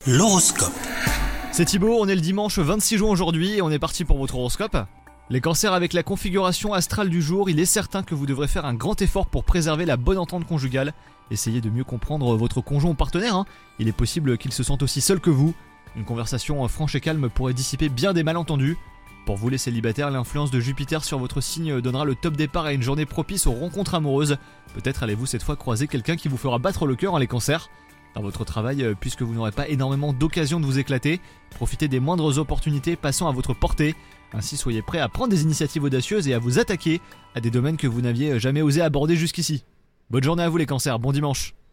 L'horoscope. C'est Thibaut, on est le dimanche 26 juin aujourd'hui et on est parti pour votre horoscope. Les cancers, avec la configuration astrale du jour, il est certain que vous devrez faire un grand effort pour préserver la bonne entente conjugale. Essayez de mieux comprendre votre conjoint ou partenaire, Il est possible qu'il se sente aussi seul que vous. Une conversation franche et calme pourrait dissiper bien des malentendus. Pour vous les célibataires, l'influence de Jupiter sur votre signe donnera le top départ à une journée propice aux rencontres amoureuses. Peut-être allez-vous cette fois croiser quelqu'un qui vous fera battre le cœur, les cancers. Dans votre travail, puisque vous n'aurez pas énormément d'occasions de vous éclater, profitez des moindres opportunités passant à votre portée. Ainsi, soyez prêts à prendre des initiatives audacieuses et à vous attaquer à des domaines que vous n'aviez jamais osé aborder jusqu'ici. Bonne journée à vous les cancers, bon dimanche.